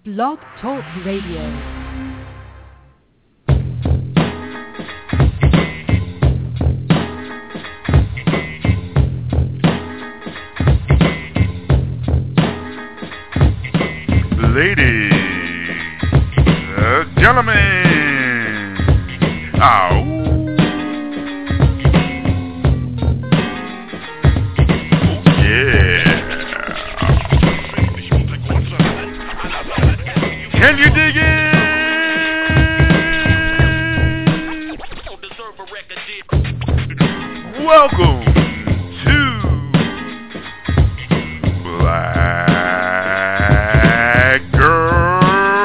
Blog Talk Radio. Ladies, gentlemen, oh yeah, can you dig it? Welcome to Black Girl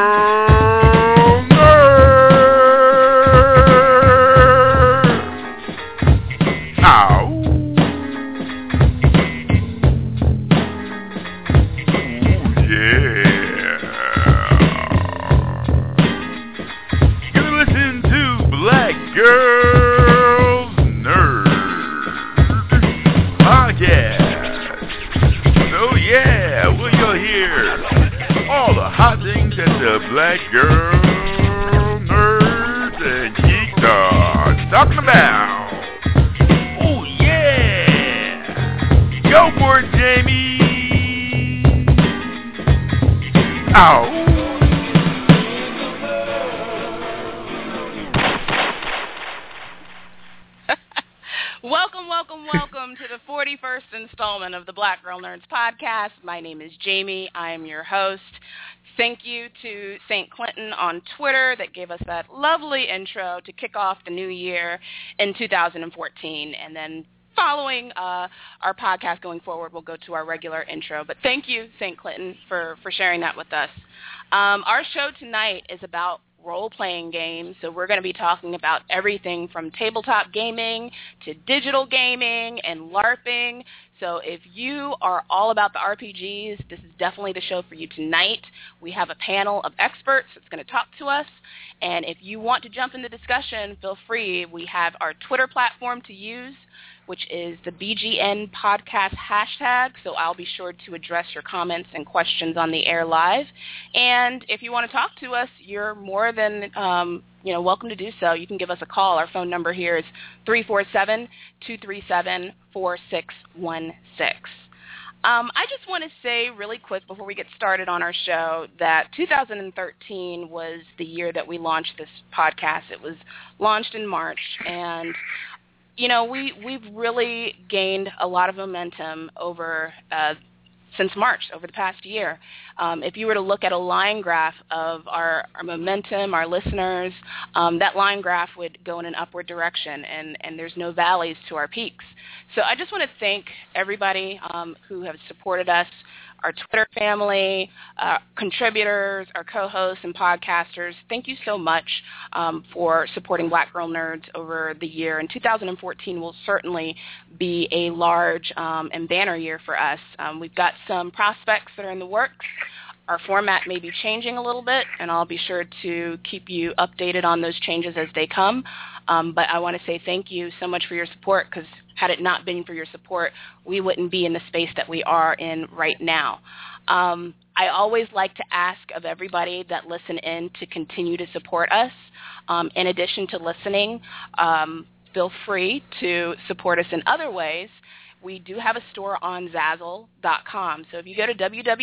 Nerd. Ow. Ooh, yeah. Gonna listen to Black Girls Nerd Podcast. Oh yeah, well you'll hear all the hot things that the Black Girl Nerds and Geeks are talking about. Oh yeah, go for it, Jamie. Ow. Welcome to the 41st installment of the Black Girl Nerds Podcast. My name is Jamie. I am your host. Thank you to St. Clinton on Twitter that gave us that lovely intro to kick off the new year in 2014. And then following our podcast going forward, we'll go to our regular intro. But thank you, St. Clinton, for sharing that with us. Our show tonight is about role-playing games, so we're going to be talking about everything from tabletop gaming to digital gaming and LARPing. So if you are all about the RPGs, this is definitely the show for you tonight. We have a panel of experts that's going to talk to us, and if you want to jump in the discussion, feel free. We have our Twitter platform to use, which is the BGN Podcast hashtag, so I'll be sure to address your comments and questions on the air live. And if you want to talk to us, you're more than welcome to do so. You can give us a call. Our phone number here is 347-237-4616. I just want to say really quick before we get started on our show that 2013 was the year that we launched this podcast. It was launched in March, and we've really gained a lot of momentum over since March, over the past year. If you were to look at a line graph of our momentum, our listeners, that line graph would go in an upward direction, and there's no valleys to our peaks. So I just want to thank everybody who have supported us, our Twitter family, contributors, our co-hosts and podcasters. Thank you so much for supporting Black Girl Nerds over the year. And 2014 will certainly be a large and banner year for us. We've got some prospects that are in the works. Our format may be changing a little bit, and I'll be sure to keep you updated on those changes as they come. But I want to say thank you so much for your support, because had it not been for your support, we wouldn't be in the space that we are in right now. I always like to ask of everybody that listen in to continue to support us. In addition to listening, feel free to support us in other ways. We do have a store on Zazzle.com. So if you go to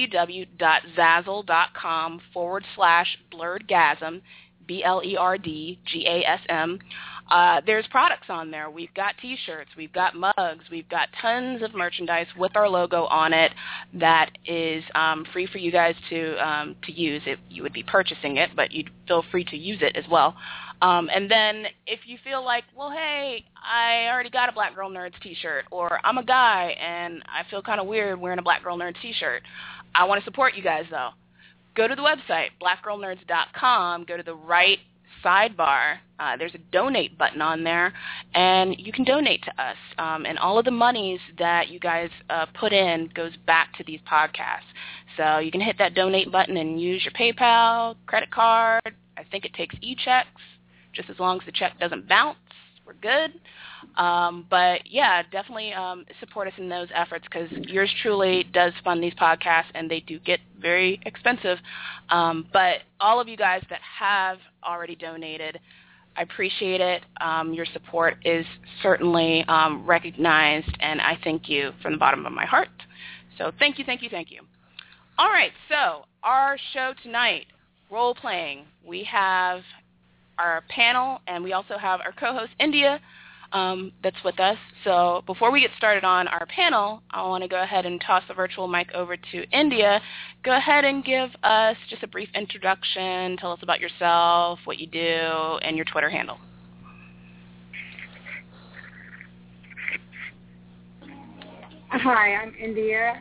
www.zazzle.com/blerdgasm, BLERDGASM, there's products on there. We've got T-shirts, we've got mugs, we've got tons of merchandise with our logo on it that is free for you guys to use. You would be purchasing it, but you'd feel free to use it as well. And then if you feel like, well, hey, I already got a Black Girl Nerds T-shirt, or I'm a guy and I feel kind of weird wearing a Black Girl Nerds T-shirt, I want to support you guys though. Go to the website, blackgirlnerds.com, go to the right sidebar. There's a donate button on there, and you can donate to us. And all of the monies that you guys put in goes back to these podcasts. So you can hit that donate button and use your PayPal, credit card. I think it takes e-checks, just as long as the check doesn't bounce. we're good. But yeah, definitely support us in those efforts, because yours truly does fund these podcasts, and they do get very expensive. But all of you guys that have already donated, I appreciate it. Your support is certainly recognized, and I thank you from the bottom of my heart. So thank you, thank you, thank you. All right, so our show tonight, role-playing. We have our panel, and we also have our co-host, India, that's with us. So before we get started on our panel, I want to go ahead and toss the virtual mic over to India. Go ahead and give us just a brief introduction. Tell us about yourself, what you do, and your Twitter handle. Hi, I'm India.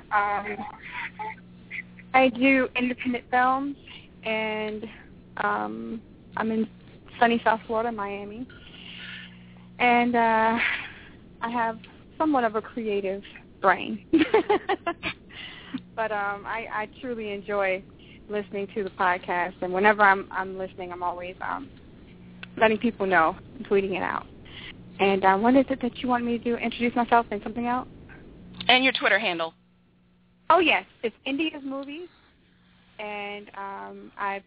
I do independent films, and I'm in sunny South Florida, Miami. And I have somewhat of a creative brain. But I truly enjoy listening to the podcast, and whenever I'm listening, I'm always letting people know, tweeting it out. And what is it that you want me to do? Introduce myself and something else? And your Twitter handle. Oh, yes. It's India's Movies. And I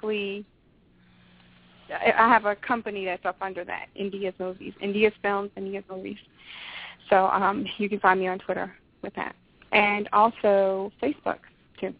have a company that's up under that, India's Movies, India's Films, India's Movies. So you can find me on Twitter with that. And also Facebook, too.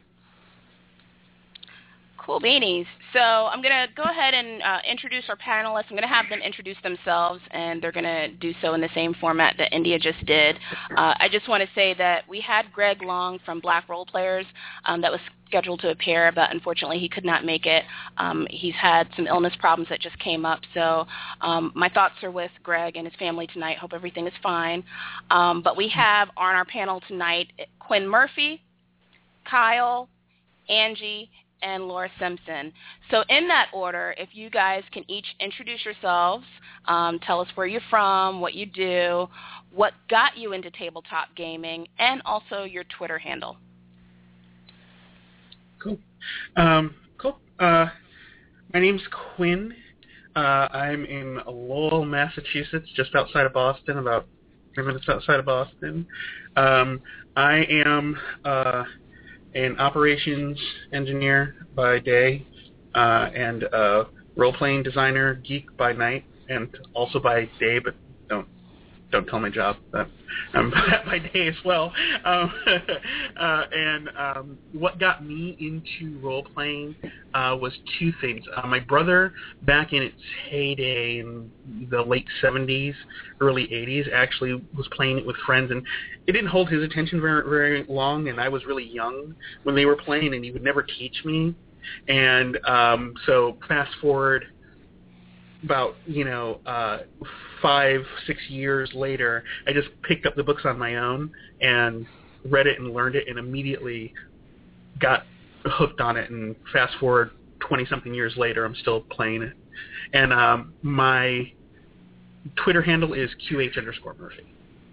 Cool beanies. So I'm going to go ahead and introduce our panelists. I'm going to have them introduce themselves, and they're going to do so in the same format that India just did. I just want to say that we had Greg Long from Black Role Players that was scheduled to appear, but unfortunately he could not make it. He's had some illness problems that just came up. So my thoughts are with Greg and his family tonight. Hope everything is fine. But we have on our panel tonight Quinn Murphy, Kyle, Angie, and Laura Simpson. So in that order, if you guys can each introduce yourselves, tell us where you're from, what you do, what got you into tabletop gaming, and also your Twitter handle. Cool. My name's Quinn. I'm in Lowell, Massachusetts, just outside of Boston, about 3 minutes outside of Boston. I am an operations engineer by day, and a role-playing designer geek by night, and also by day, but don't tell my job that I'm by day as well. And what got me into role-playing was two things. My brother, back in its heyday in the late 70s, early 80s, actually was playing it with friends, and it didn't hold his attention very, very long, and I was really young when they were playing, and he would never teach me. And so fast forward about 5-6 years later, I just picked up the books on my own and read it and learned it, and immediately got hooked on it. And fast forward 20-something years later, I'm still playing it. And my Twitter handle is QH_Murphy.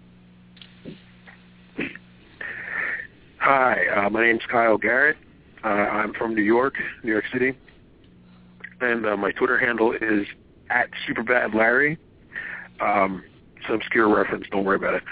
Hi, my name's Kyle Garrett. I'm from New York City. And my Twitter handle is @SuperbadLarry. It's an obscure reference, don't worry about it.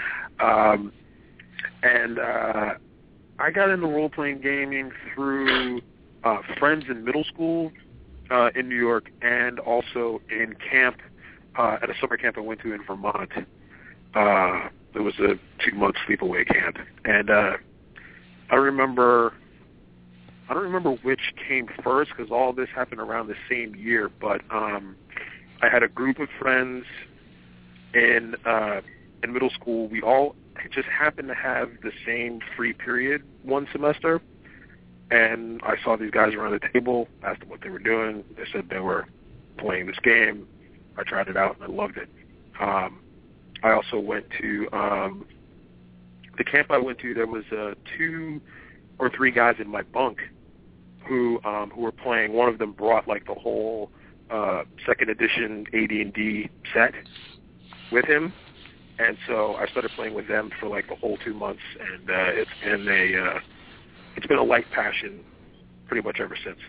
And I got into role-playing gaming through friends in middle school in New York, and also in camp, at a summer camp I went to in Vermont. It was a 2-month sleepaway camp. And I don't remember which came first, because all this happened around the same year, but I had a group of friends in middle school. We all just happened to have the same free period one semester, and I saw these guys around the table, asked them what they were doing. They said they were playing this game. I tried it out, and I loved it. I also went to the camp I went to. There was 2 or 3 guys in my bunk who were playing. One of them brought like the whole second edition AD&D set with him, and so I started playing with them for like the whole 2 months, and it's been a light passion pretty much ever since.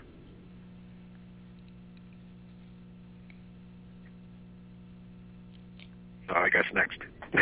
I guess next.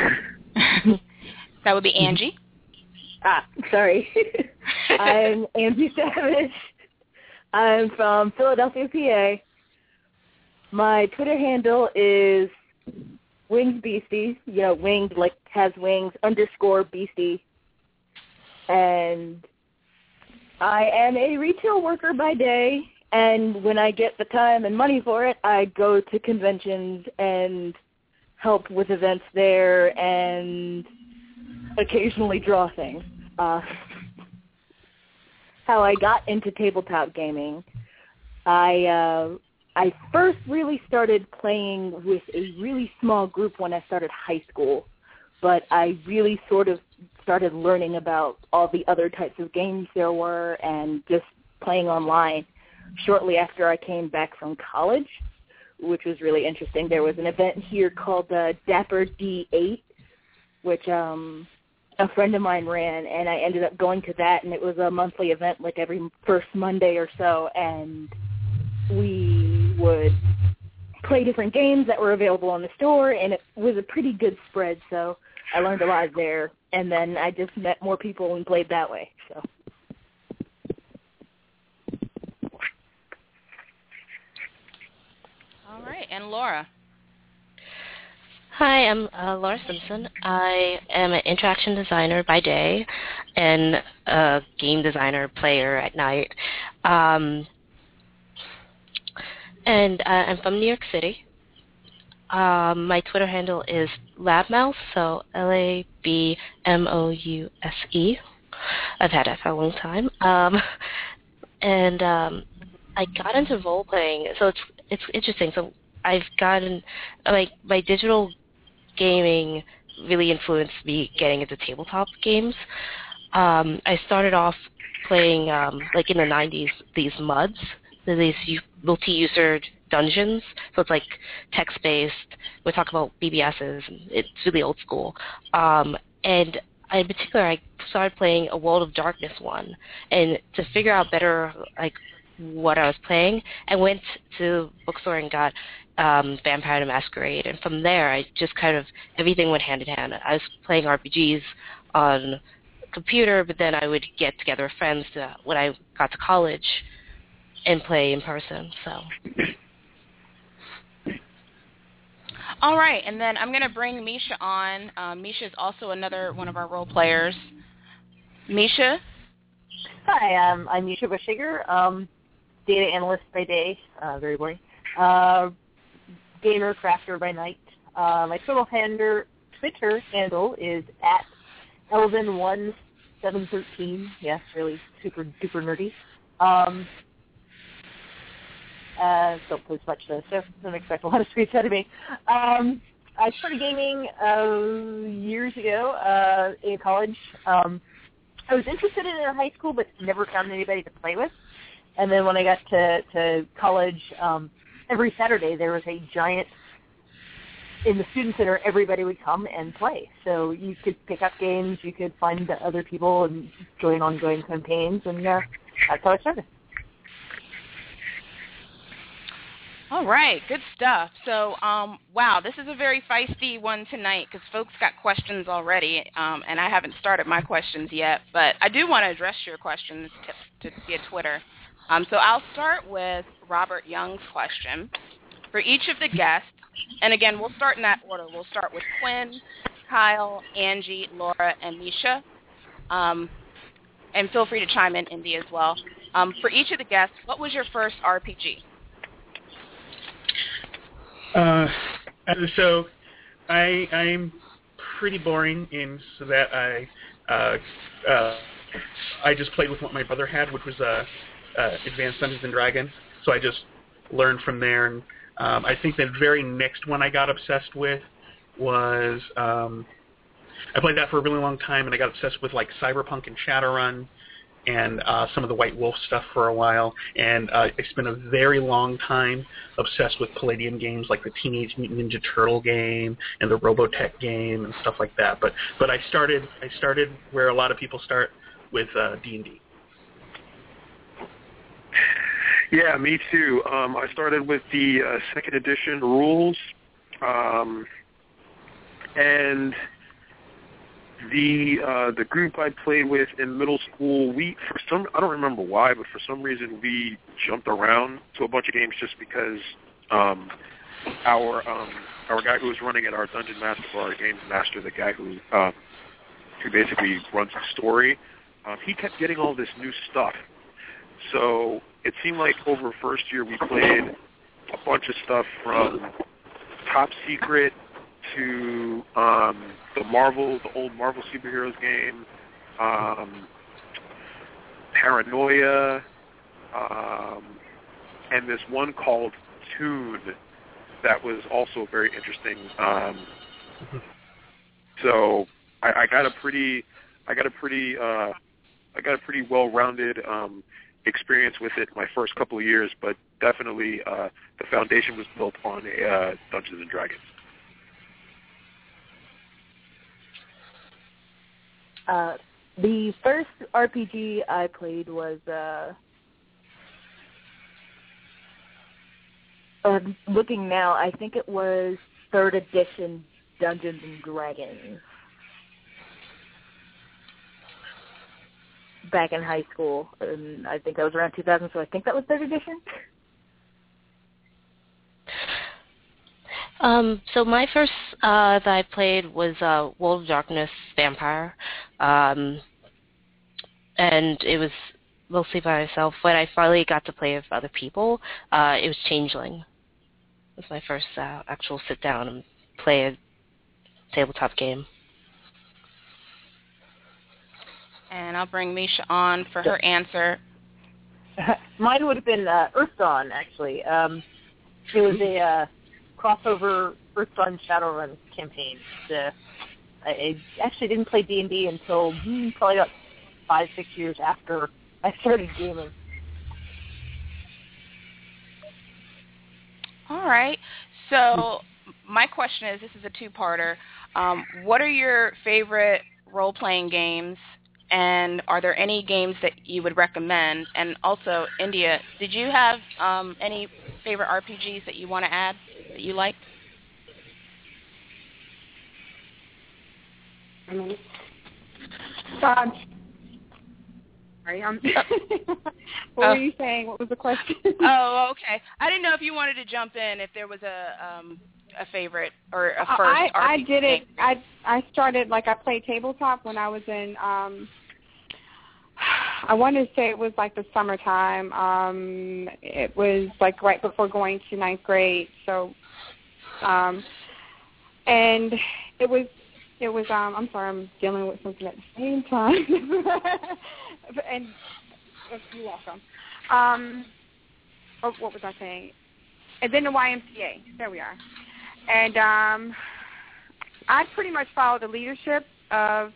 That would be Angie. Sorry. I'm Angie Savage. I'm from Philadelphia, PA. My Twitter handle is Winged Beastie. You know, winged like has wings _ Beastie. And I am a retail worker by day. And when I get the time and money for it, I go to conventions and help with events there and occasionally draw things. How I got into tabletop gaming, I first really started playing with a really small group when I started high school, but I really sort of started learning about all the other types of games there were and just playing online shortly after I came back from college, which was really interesting. There was an event here called Dapper D8, which a friend of mine ran, and I ended up going to that, and it was a monthly event like every first Monday or so, and we would play different games that were available on the store, and it was a pretty good spread, so I learned a lot there, and then I just met more people and played that way. So. All right, and Laura. Hi, I'm Laura Simpson. I am an interaction designer by day and a game designer player at night. And I'm from New York City. My Twitter handle is LabMouse, so LABMOUSE. I've had that for a long time. I got into role playing, so it's interesting. So I've gotten my digital gaming really influenced me getting into tabletop games. I started off playing like in the 90s these MUDs, these multi-user dungeons. So it's like text-based. We talk about BBSs. It's really old school. And in particular, I started playing a World of Darkness one, and to figure out better like what I was playing, I went to the bookstore and got Vampire the Masquerade, and from there I just kind of everything went hand in hand. I was playing RPGs on computer, but then I would get together with friends when I got to college and play in person. So. All right, and then I'm going to bring Misha on. Misha is also another one of our role players. Misha? Hi, I'm Misha Bushiger, data analyst by day, very boring, gamer crafter by night. My Twitter handle is at Elvin1713. Yes, really super duper nerdy. Don't post much though, so don't expect a lot of tweets out of me. I started gaming years ago in college. I was interested in it in high school, but never found anybody to play with. And then when I got to college, every Saturday there was a giant, in the student center, everybody would come and play. So you could pick up games, you could find other people and join ongoing campaigns, and that's how I started. All right, good stuff. So, wow, this is a very feisty one tonight because folks got questions already, and I haven't started my questions yet, but I do want to address your questions via Twitter. So I'll start with Robert Young's question. For each of the guests, and again, we'll start in that order. We'll start with Quinn, Kyle, Angie, Laura, and Misha. And feel free to chime in, Indy, as well. For each of the guests, what was your first RPG? So I'm pretty boring in so that I just played with what my brother had, which was Advanced Dungeons and Dragons. So I just learned from there, and I think the very next one I got obsessed with was I played that for a really long time, and I got obsessed with like Cyberpunk and Shadowrun and some of the White Wolf stuff for a while, and I spent a very long time obsessed with Palladium games like the Teenage Mutant Ninja Turtle game and the Robotech game and stuff like that. But I started where a lot of people start with D&D. Yeah, me too. I started with the second edition rules. And the group I played with in middle school, I don't remember why, but for some reason we jumped around to a bunch of games just because our guy who was running it, our dungeon master, or our games master, the guy who basically runs the story, he kept getting all this new stuff. So it seemed like over first year we played a bunch of stuff from Top Secret to the old Marvel superheroes game, Paranoia, and this one called Toon that was also very interesting. So I got a pretty well-rounded experience with it my first couple of years, but definitely the foundation was built on Dungeons and Dragons. The first RPG I played was looking now, I think it was 3rd edition Dungeons and Dragons. Back in high school, and I think that was around 2000, so I think that was 3rd edition. So my first that I played was World of Darkness Vampire, and it was mostly by myself. When I finally got to play with other people, it was Changeling. It was my first actual sit down and play a tabletop game. And I'll bring Misha on for her answer. Mine would have been Earthdawn, actually. It was a crossover Earthdawn Shadowrun campaign. I actually didn't play D&D until probably about 5-6 years after I started gaming. All right. So my question is, this is a two-parter. What are your favorite role-playing games? And are there any games that you would recommend? And also, India, did you have any favorite RPGs that you want to add that you like? Sorry, what were you saying? What was the question? Oh, okay. I didn't know if you wanted to jump in, if there was a favorite or a first RPG. I did it. I started, I played tabletop when I was in, I want to say it was the summertime. It was right before going to 9th grade. So, and it was, I'm sorry, I'm dealing with something at the same time. And you're welcome. What was I saying? And then the YMCA. There we are. And I pretty much followed the leadership of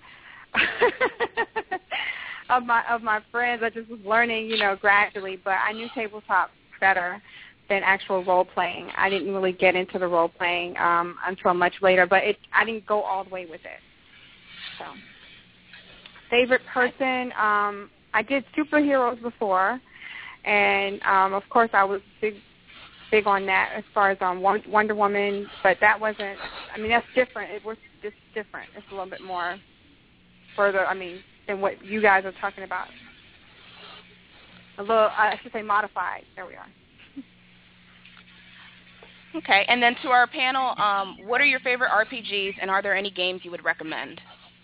of my friends. I just was learning, gradually, but I knew tabletop better than actual role playing. I didn't really get into the role playing until much later, but I didn't go all the way with it. So, favorite person, I did superheroes before, and of course I was big on that as far as Wonder Woman, but that wasn't, that's different. It was just different. It's a little bit more further, than what you guys are talking about. A little, I should say modified. There we are. Okay, and then to our panel, what are your favorite RPGs, and are there any games you would recommend?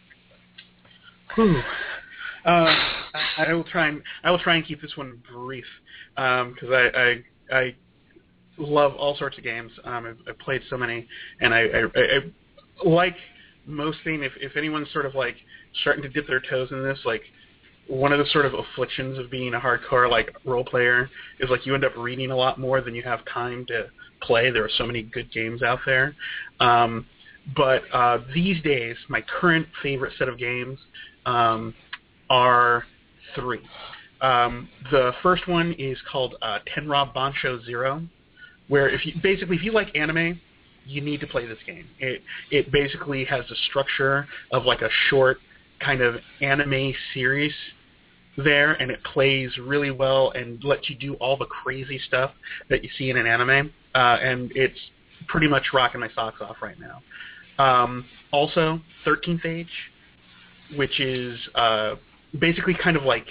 I will try and keep this one brief, because I love all sorts of games. I've played so many, and I like most things. If anyone's sort of starting to dip their toes in this, one of the sort of afflictions of being a hardcore role player is you end up reading a lot more than you have time to play. There are so many good games out there. But these days, my current favorite set of games are 3. The first one is called Tenra Bansho Zero, where if you like anime, you need to play this game. It basically has the structure of a short kind of anime series there, and it plays really well and lets you do all the crazy stuff that you see in an anime, and it's pretty much rocking my socks off right now. Also, 13th Age, which is basically kind of like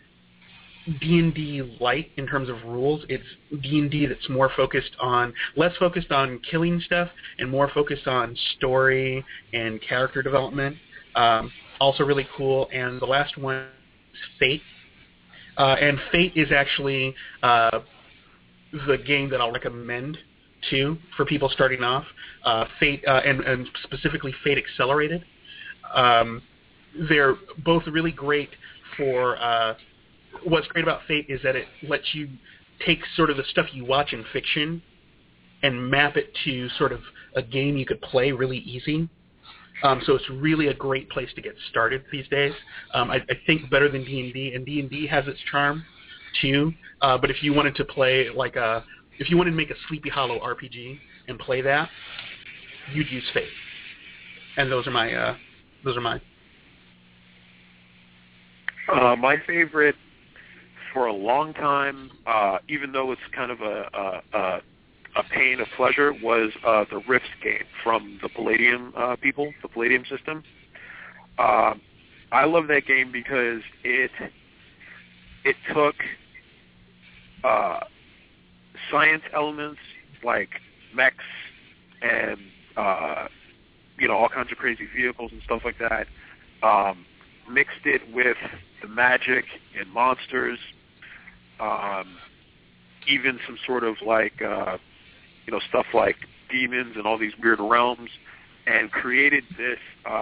D&D light in terms of rules. It's D&D that's less focused on killing stuff and more focused on story and character development. Also really cool. And the last one is Fate. And Fate is actually the game that I'll recommend too for people starting off. Fate and specifically Fate Accelerated. They're both really great for. What's great about Fate is that it lets you take sort of the stuff you watch in fiction and map it to sort of a game you could play really easy. So it's really a great place to get started these days. I think better than D&D, and D&D has its charm too. But if you wanted to play if you wanted to make a Sleepy Hollow RPG and play that, you'd use Fate. And those are mine. My favorite for a long time, even though it's kind of a pain of pleasure, was the Rifts game from the Palladium people, the Palladium system. I love that game because it took science elements like mechs and all kinds of crazy vehicles and stuff like that, mixed it with the magic and monsters, even some sort of stuff like demons and all these weird realms, and created this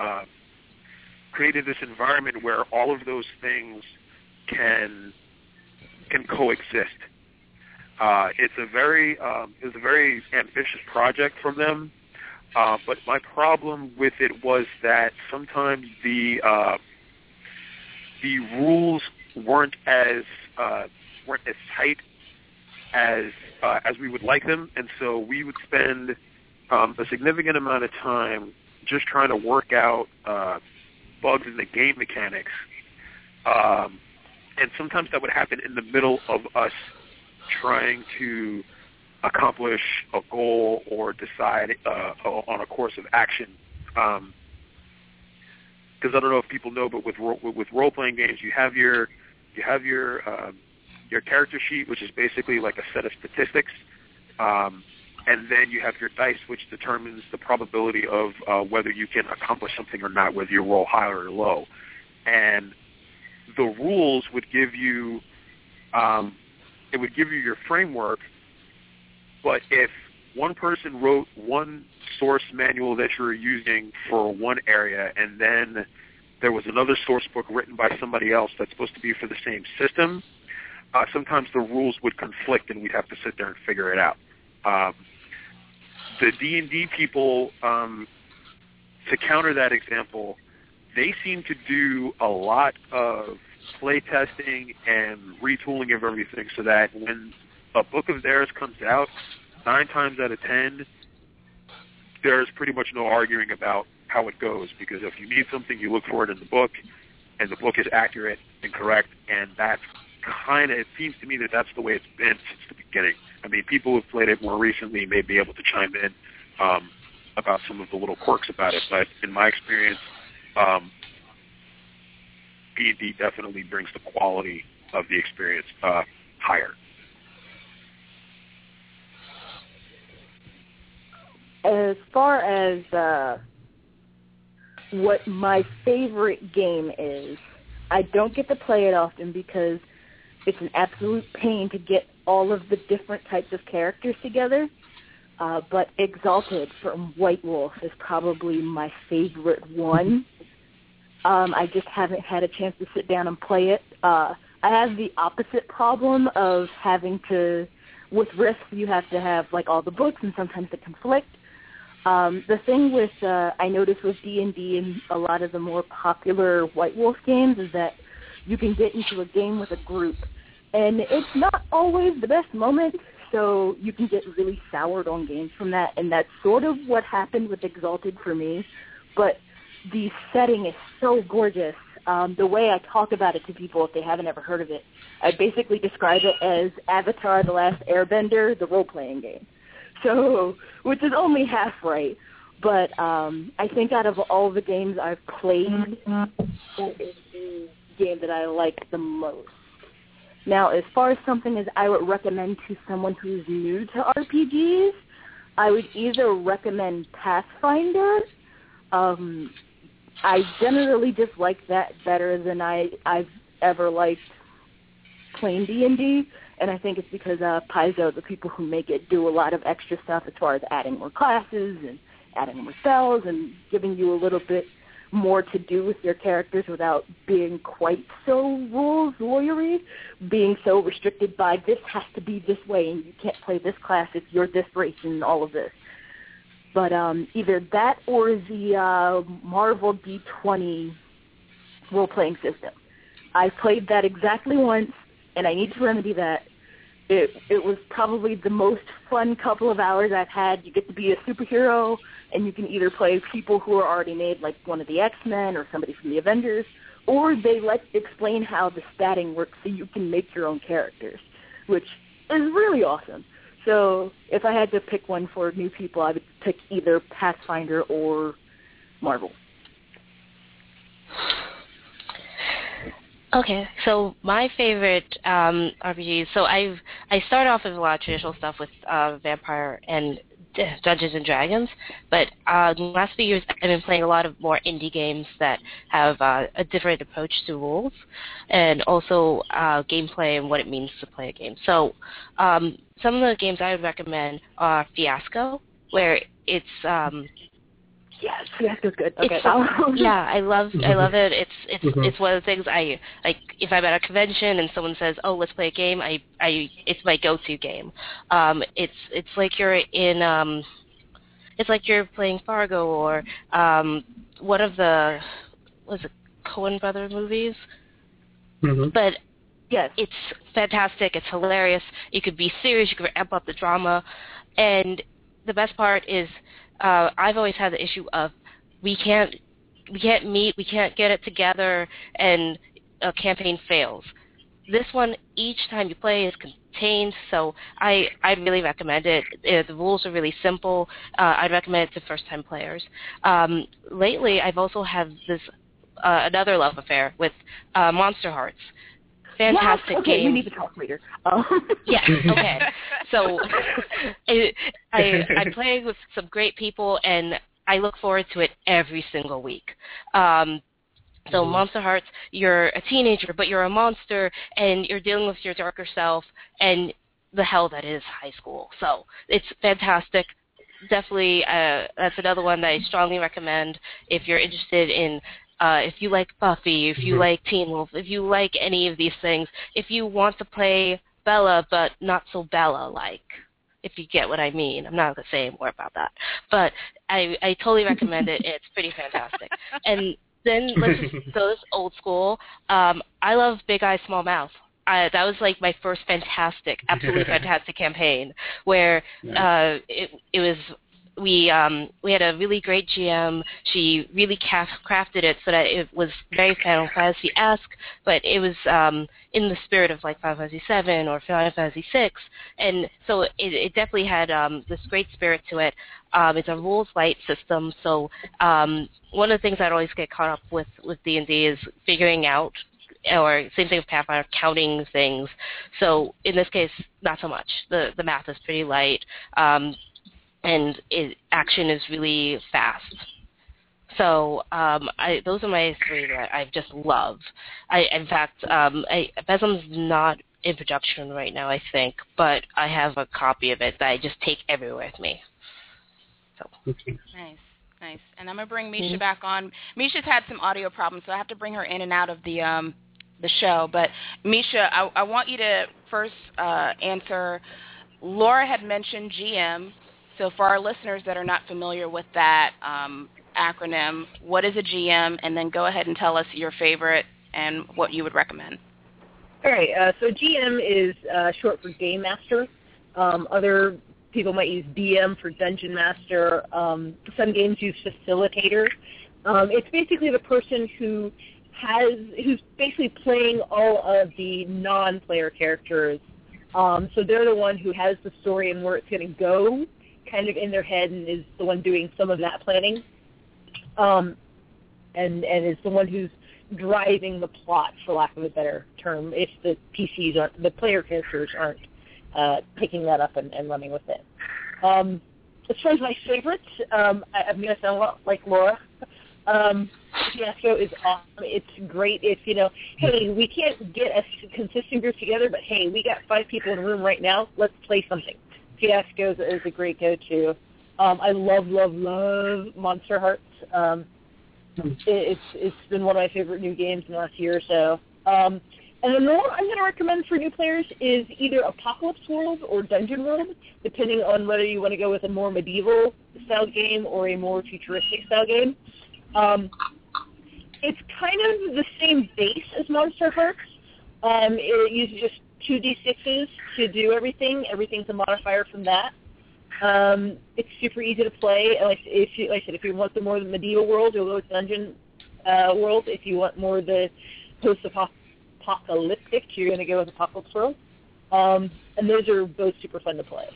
environment where all of those things can coexist. It was a very ambitious project from them, but my problem with it was that sometimes the rules weren't as tight as we would like them, and so we would spend a significant amount of time just trying to work out bugs in the game mechanics, and sometimes that would happen in the middle of us trying to accomplish a goal or decide on a course of action. Because I don't know if people know, but with role-playing games, you have your character sheet, which is basically like a set of statistics, and then you have your dice, which determines the probability of whether you can accomplish something or not, whether you roll high or low. And the rules would give you your framework, but if one person wrote one source manual that you were using for one area, and then there was another source book written by somebody else that's supposed to be for the same system, sometimes the rules would conflict, and we'd have to sit there and figure it out. The D&D people, to counter that example, they seem to do a lot of play testing and retooling of everything, so that when a book of theirs comes out, 9 times out of 10, there's pretty much no arguing about how it goes, because if you need something, you look for it in the book, and the book is accurate and correct, and that's it seems to me that that's the way it's been since the beginning. I mean, people who have played it more recently may be able to chime in about some of the little quirks about it, but in my experience, D&D definitely brings the quality of the experience higher. As far as what my favorite game is, I don't get to play it often because it's an absolute pain to get all of the different types of characters together. But Exalted from White Wolf is probably my favorite one. I just haven't had a chance to sit down and play it. I have the opposite problem of having to, with Rift, you have to have like all the books, and sometimes they conflict. The thing with, I noticed with D&D and a lot of the more popular White Wolf games is that you can get into a game with a group, and it's not always the best moment, so you can get really soured on games from that, and that's sort of what happened with Exalted for me. But the setting is so gorgeous. The way I talk about it to people, if they haven't ever heard of it, I basically describe it as Avatar: The Last Airbender, the role-playing game. So, which is only half right, But I think out of all the games I've played, that is the game that I like the most. Now, as far as something as I would recommend to someone who's new to RPGs, I would either recommend Pathfinder. I generally just like that better than I've ever liked plain D&D, and I think it's because Paizo, the people who make it, do a lot of extra stuff as far as adding more classes and adding more spells and giving you a little bit more to do with your characters without being quite so rules lawyery, being so restricted by this has to be this way and you can't play this class if you're this race and all of this. But either that or the Marvel D20 role-playing system. I played that exactly once, and I need to remedy that. It was probably the most fun couple of hours I've had. You get to be a superhero, and you can either play people who are already made, like one of the X-Men or somebody from the Avengers, or they explain how the statting works so you can make your own characters, which is really awesome. So if I had to pick one for new people, I would pick either Pathfinder or Marvel. Okay, so my favorite RPGs. So I started off with a lot of traditional stuff with Vampire and Dungeons and Dragons, but in the last few years I've been playing a lot of more indie games that have a different approach to rules and also gameplay and what it means to play a game. So some of the games I would recommend are Fiasco, where it's yes, Fiasco's good. Okay. Yeah, I love it. It's one of the things I like. If I'm at a convention and someone says, "Oh, let's play a game," it's my go-to game. It's like you're in it's like you're playing Fargo or one of the Coen Brother movies. Mm-hmm. But yes, it's fantastic. It's hilarious. You could be serious. You could amp up the drama, and the best part is. I've always had the issue of we can't meet, we can't get it together, and a campaign fails. This one, each time you play, is contained, so I really recommend it. The rules are really simple. I'd recommend it to first-time players. Lately, I've also had this another love affair with Monster Hearts. Fantastic yes, okay, game. We need to talk later. Yeah, okay. So I'm playing with some great people, and I look forward to it every single week. So Monster Hearts, you're a teenager, but you're a monster, and you're dealing with your darker self and the hell that is high school. So it's fantastic. Definitely, that's another one that I strongly recommend if you're interested in if you like Buffy, if you like Teen Wolf, if you like any of these things, if you want to play Bella but not so Bella-like, if you get what I mean. I'm not going to say more about that. But I totally recommend it. It's pretty fantastic. And then let's just go old school. I love Big Eyes, Small Mouth. That was like my first absolutely fantastic campaign where it was we had a really great GM. She really crafted it so that it was very Final Fantasy-esque, but it was in the spirit of like Final Fantasy VII or Final Fantasy VI, and so it definitely had this great spirit to it. It's a rules light system, so one of the things I'd always get caught up with D&D is figuring out, or same thing with Pathfinder, counting things. So in this case, not so much. The math is pretty light. And action is really fast. So those are my three that I just love. In fact, Beslem's not in production right now, I think, but I have a copy of it that I just take everywhere with me. So. Nice. And I'm going to bring Misha back on. Misha's had some audio problems, so I have to bring her in and out of the show. But, Misha, I want you to first answer. Laura had mentioned GM. So for our listeners that are not familiar with that acronym, what is a GM? And then go ahead and tell us your favorite and what you would recommend. All right. So GM is short for Game Master. Other people might use DM for Dungeon Master. Some games use Facilitator. It's basically the person who's basically playing all of the non-player characters. So they're the one who has the story and where it's going to go. kind of in their head and is the one doing some of that planning, and is the one who's driving the plot, for lack of a better term, if the PCs aren't, the player characters aren't picking that up and running with it. As far as my favorites, I'm going to sound a lot like Laura. Fiasco is awesome. It's great if, hey, we can't get a consistent group together, but hey, we got 5 people in the room right now. Let's play something. Fiasco is a great go-to. I love Monster Hearts. It's been one of my favorite new games in the last year or so. And then the one I'm going to recommend for new players is either Apocalypse World or Dungeon World, depending on whether you want to go with a more medieval-style game or a more futuristic-style game. It's kind of the same base as Monster Hearts. It uses just 2d6s to do everything. Everything's a modifier from that. It's super easy to play. Like I said, if you want the more the medieval world, you'll go with Dungeon World. If you want more the post-apocalyptic, you're going to go with Apocalypse World. And those are both super fun to play.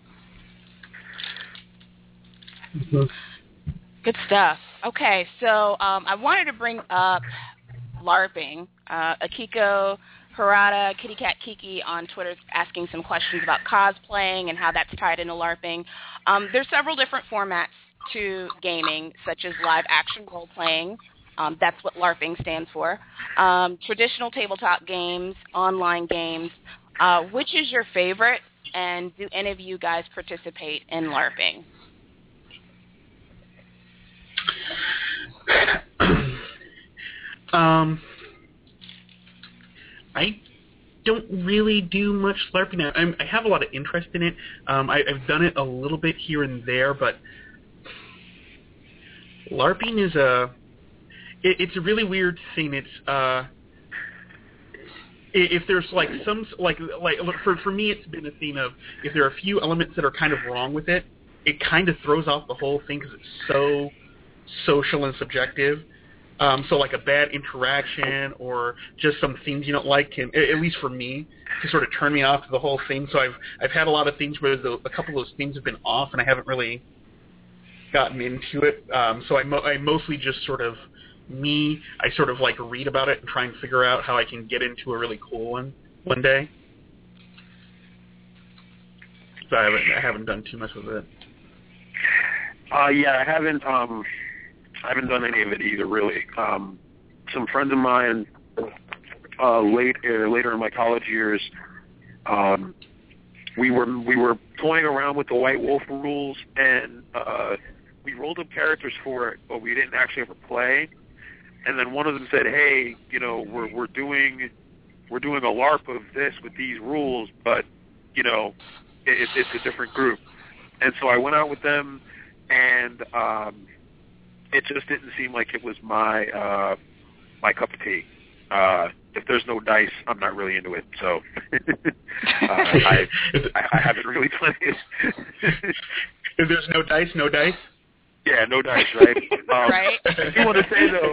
Good stuff. Okay, so I wanted to bring up LARPing. Akiko Harada, Kitty Cat Kiki on Twitter is asking some questions about cosplaying and how that's tied into LARPing. There's several different formats to gaming, such as live action role-playing. That's what LARPing stands for. Traditional tabletop games, online games. Which is your favorite, and do any of you guys participate in LARPing? I don't really do much LARPing. I have a lot of interest in it. I've done it a little bit here and there, but LARPing is it's a really weird thing. It's if there's like some for me, it's been a thing of if there are a few elements that are kind of wrong with it, it kind of throws off the whole thing because it's so social and subjective. So like a bad interaction or just some things you don't like can, at least for me, to sort of turn me off the whole thing. So I've had a lot of things where a couple of those things have been off and I haven't really gotten into it. So I mostly just sort of I sort of like read about it and try and figure out how I can get into a really cool one day. So I haven't done too much with it. Yeah, I haven't done any of it either, really. Some friends of mine, later in my college years, we were toying around with the White Wolf rules, and we rolled up characters for it, but we didn't actually ever play. And then one of them said, "Hey, we're doing a LARP of this with these rules, but it's a different group." And so I went out with them, and it just didn't seem like it was my my cup of tea. If there's no dice, I'm not really into it. So I haven't really played it. If there's no dice, no dice? Yeah, no dice, right? Right. I do want to say, though,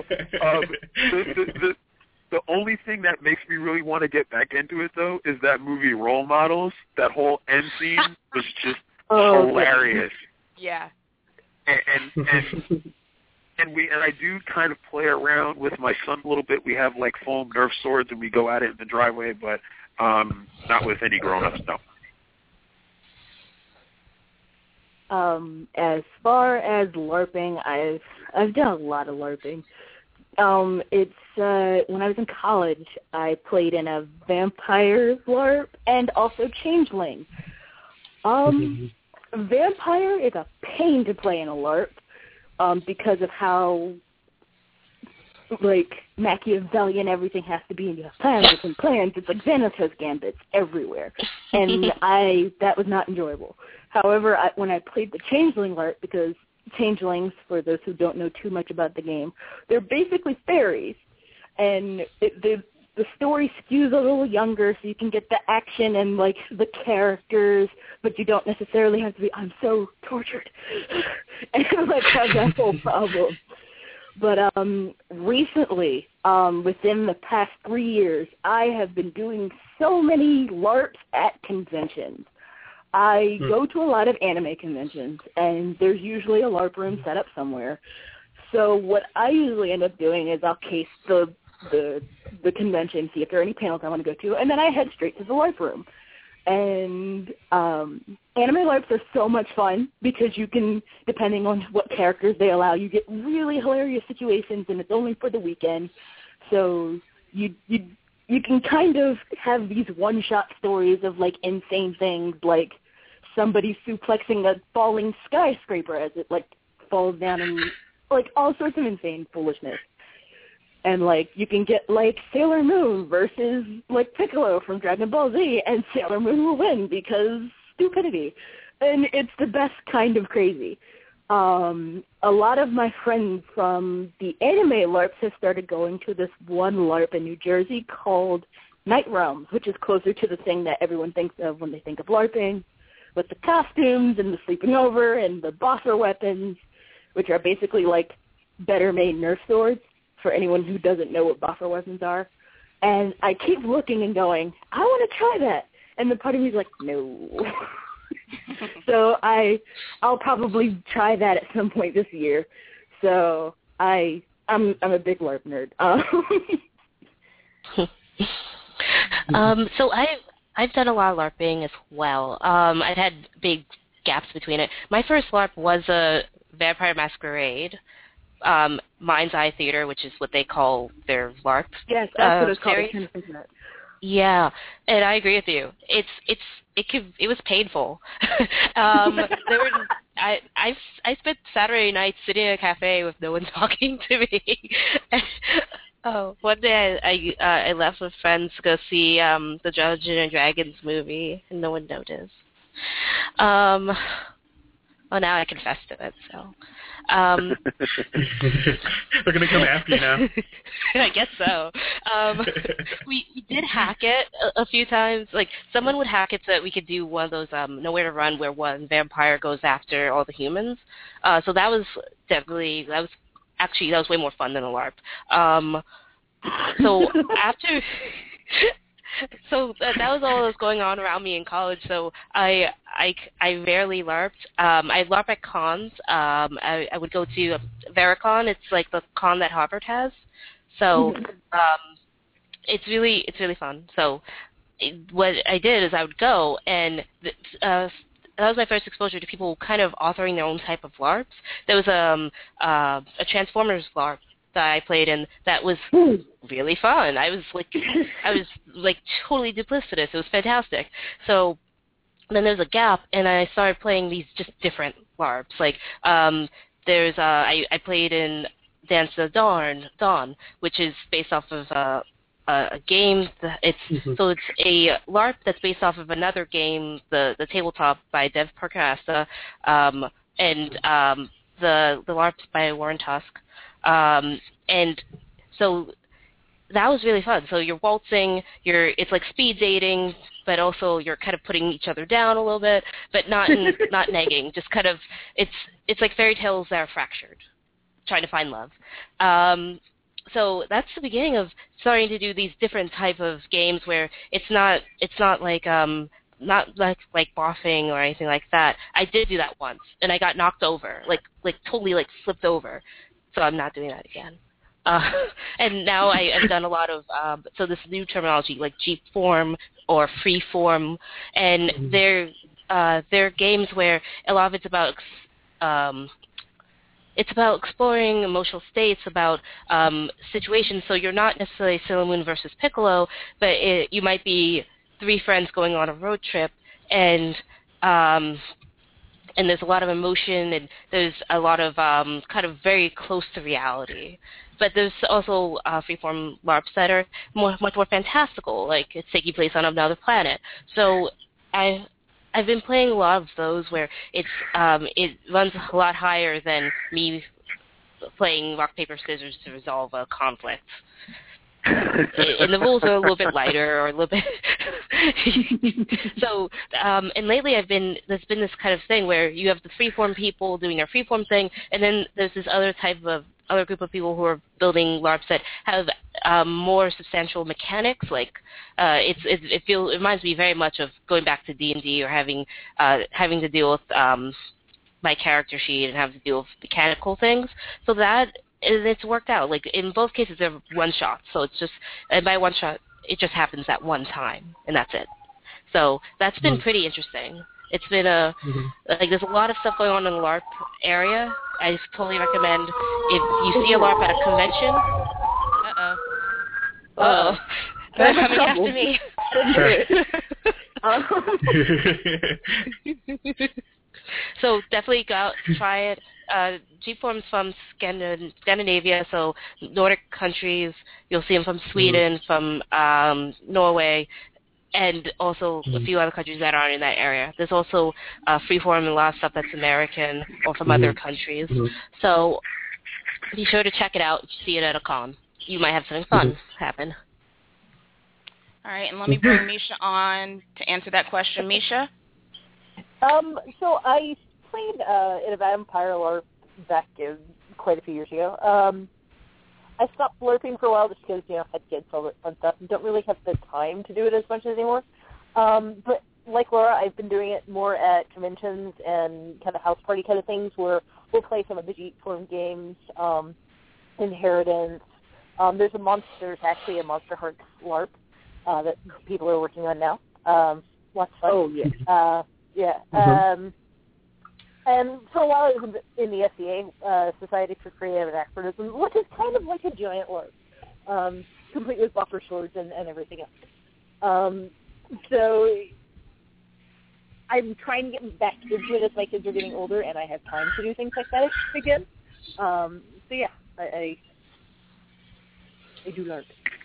the only thing that makes me really want to get back into it, though, is that movie Role Models. That whole end scene was just hilarious. Yeah. And I do kind of play around with my son a little bit. We have like foam Nerf swords and we go at it in the driveway, but not with any grown-ups, no. As far as LARPing, I've done a lot of LARPing. It's when I was in college, I played in a vampire LARP and also Changeling. Vampire is a pain to play in a LARP because of how Machiavellian everything has to be, and you have plans and plans. It's like Xanatos gambits everywhere, and that was not enjoyable. However, when I played the Changeling LARP, because Changelings, for those who don't know too much about the game, they're basically fairies, and the story skews a little younger, so you can get the action and the characters, but you don't necessarily have to be, I'm so tortured, and have that whole problem. But recently, within the past 3 years, I have been doing so many LARPs at conventions. I go to a lot of anime conventions, and there's usually a LARP room set up somewhere. So what I usually end up doing is I'll case the convention, see if there are any panels I want to go to, and then I head straight to the LARP room. And anime LARPs are so much fun because you can, depending on what characters they allow, you get really hilarious situations, and it's only for the weekend. So you can kind of have these one-shot stories of, like, insane things, like somebody suplexing a falling skyscraper as it, like, falls down, and, like, all sorts of insane foolishness. And, like, you can get, like, Sailor Moon versus, like, Piccolo from Dragon Ball Z, and Sailor Moon will win because stupidity. And it's the best kind of crazy. A lot of my friends from the anime LARPs have started going to this one LARP in New Jersey called Night Realms, which is closer to the thing that everyone thinks of when they think of LARPing, with the costumes and the sleeping over and the boffer weapons, which are basically, like, better-made Nerf swords, for anyone who doesn't know what boffer weapons are. And I keep looking and going, I want to try that. And the part of me is like, no. So I'll probably try that at some point this year. So I'm a big LARP nerd. So I've done a lot of LARPing as well. I've had big gaps between it. My first LARP was a Vampire Masquerade. Mind's Eye Theater, which is what they call their LARP. Yes, that's what it's called. I kind of think that. Yeah, and I agree with you. It was painful. I spent Saturday nights sitting in a cafe with no one talking to me. One day I left with friends to go see the Dungeons and Dragons movie, and no one noticed. Well, now I confess to it, so. They're going to come after you now. I guess so. We did hack it a few times. Like, someone would hack it so that we could do one of those Nowhere to Run where one vampire goes after all the humans. So that was way more fun than a LARP. So after... So that was all that was going on around me in college. So I rarely LARPed. I LARP at cons. I would go to Vericon. It's like the con that Harvard has. So it's really fun. So what I did is I would go, and that was my first exposure to people kind of authoring their own type of LARPs. There was a Transformers LARP that I played in that was really fun. I was totally duplicitous. It was fantastic. So then there's a gap, and I started playing these just different LARPs. Like I played in Dance of the Dawn, which is based off of a game. So it's a LARP that's based off of another game, the Tabletop by Dev Perkasa, and the LARP's by Warren Tusk. And so that was really fun. So you're waltzing, it's like speed dating, but also you're kind of putting each other down a little bit, but not negging. Just kind of, it's like fairy tales that are fractured, trying to find love. So that's the beginning of starting to do these different type of games where it's not like not like boffing or anything like that. I did do that once, and I got knocked over, like totally like flipped over. So I'm not doing that again. And now I've done a lot of so this new terminology like Jeep form or free form, and they're games where a lot of it's about exploring emotional states, about situations. So you're not necessarily Sailor Moon versus Piccolo, but you might be three friends going on a road trip, and there's a lot of emotion, and there's a lot of kind of very close to reality. But there's also freeform LARPs that are much more fantastical, like it's taking place on another planet. So I've been playing a lot of those where it runs a lot higher than me playing rock, paper, scissors to resolve a conflict. And the rules are a little bit lighter or a little bit so and lately there's been this kind of thing where you have the freeform people doing their freeform thing, and then there's this other type of other group of people who are building LARPs that have more substantial mechanics. Like it reminds me very much of going back to D&D or having to deal with my character sheet and having to deal with mechanical things. So that it's worked out. Like in both cases, they're one shots. So it's just, and by one shot, it just happens at one time, and that's it. So that's been pretty interesting. It's been like there's a lot of stuff going on in the LARP area. I totally recommend if you see a LARP at a convention. They're coming after me. So definitely go out, try it. G-Form's from Scandinavia, so Nordic countries. You'll see them from Sweden, from Norway, and also a few other countries that aren't in that area. There's also Freeform and a lot of stuff that's American or from other countries. So be sure to check it out if you see it at a con. You might have something fun happen. All right, and let me bring Misha on to answer that question. Misha? So I played in a Vampire LARP back quite a few years ago. I stopped LARPing for a while just because, I had kids, all that fun stuff, and don't really have the time to do it as much anymore. But like Laura, I've been doing it more at conventions and kind of house party kind of things where we'll play some of the G-Form games, Inheritance. There's actually a Monster Hearts LARP that people are working on now. Lots of fun. Oh, yeah. And for a while I was in the SCA, Society for Creative Anachronism, which is kind of like a giant LARP, complete with buffer swords and everything else. So I'm trying to get back into it as my kids are getting older and I have time to do things like that again. So yeah, I do LARP.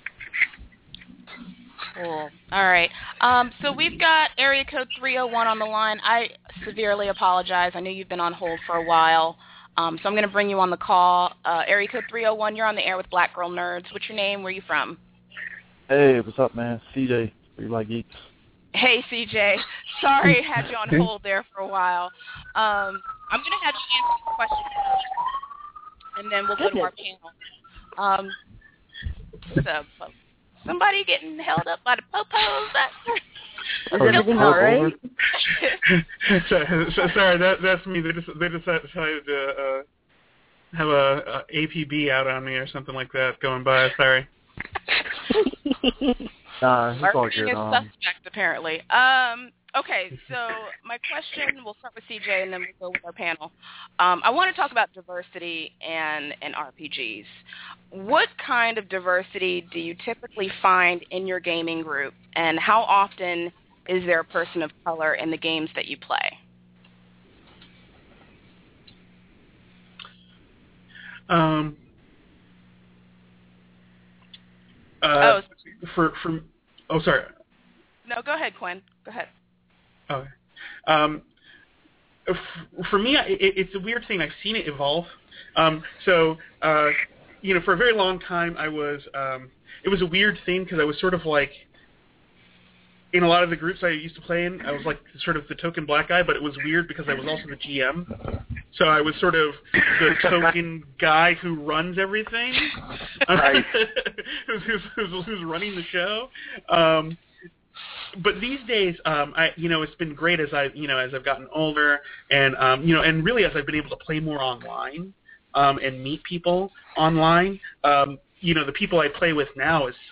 Cool. All right. So we've got area code 301 on the line. I severely apologize. I know you've been on hold for a while. So I'm going to bring you on the call. Area code 301, you're on the air with Black Girl Nerds. What's your name? Where are you from? Hey, what's up, man? CJ, Free Like Geeks. Hey, CJ. Sorry I had you on hold there for a while. I'm going to have you answer the question first, and then we'll go to our panel. Somebody getting held up by the popos. Is everything all right? Sorry, that's me. They decided to have a APB out on me or something like that going by. Sorry. Nah, it's all good. Suspect, apparently. Okay, so my question, we'll start with CJ and then we'll go with our panel. I want to talk about diversity and RPGs. What kind of diversity do you typically find in your gaming group, and how often is there a person of color in the games that you play? Sorry. No, go ahead, Quinn. Go ahead. Okay. For me, it's a weird thing. I've seen it evolve. For a very long time, I was. It was a weird thing because I was sort of like, in a lot of the groups I used to play in, I was like sort of the token black guy, but it was weird because I was also the GM. So I was sort of the token guy who runs everything, who's running the show. But these days, it's been great as I've gotten older, and and really as I've been able to play more online, and meet people online. The people I play with now is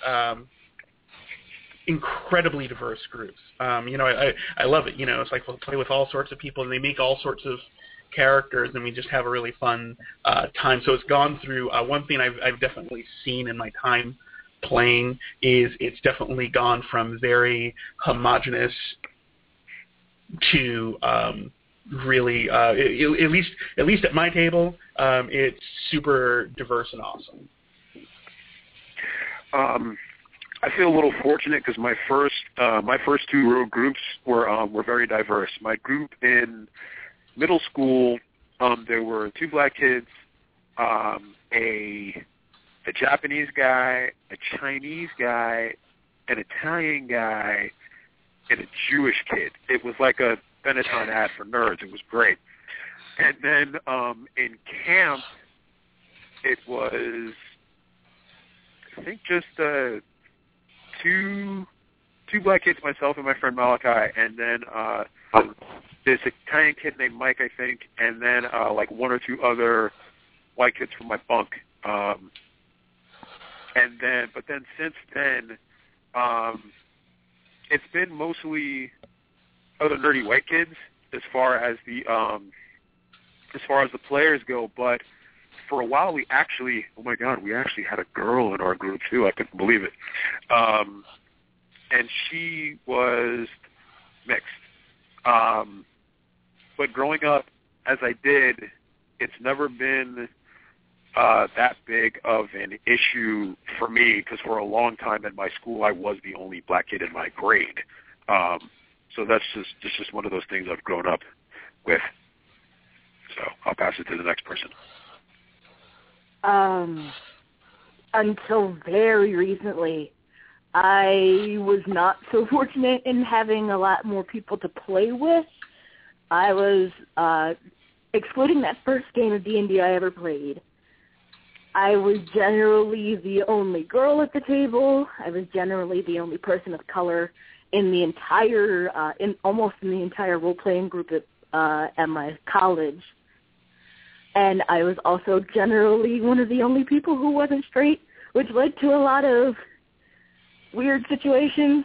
incredibly diverse groups. I love it. It's like we'll play with all sorts of people, and they make all sorts of characters, and we just have a really fun time. So it's gone through. One thing I've definitely seen in my time playing is it's definitely gone from very homogenous to really, at least at my table, it's super diverse and awesome. I feel a little fortunate because my first two road groups were very diverse. My group in middle school, there were 2 black kids, a Japanese guy, a Chinese guy, an Italian guy, and a Jewish kid. It was like a Benetton ad for nerds. It was great. And then in camp, it was, I think, just two black kids, myself and my friend Malachi, and then this Italian kid named Mike, I think, and then like one or two other white kids from my bunk. But then since then, it's been mostly other nerdy white kids as far as the players go. But for a while, we actually had a girl in our group too. I couldn't believe it. And she was mixed. But growing up as I did, it's never been that big of an issue for me, because for a long time in my school, I was the only black kid in my grade. So that's just one of those things I've grown up with. So I'll pass it to the next person. Until very recently, I was not so fortunate in having a lot more people to play with. I was, excluding that first game of D&D I ever played, I was generally the only girl at the table. I was generally the only person of color in the entire, almost in the entire role-playing group at my college. And I was also generally one of the only people who wasn't straight, which led to a lot of weird situations.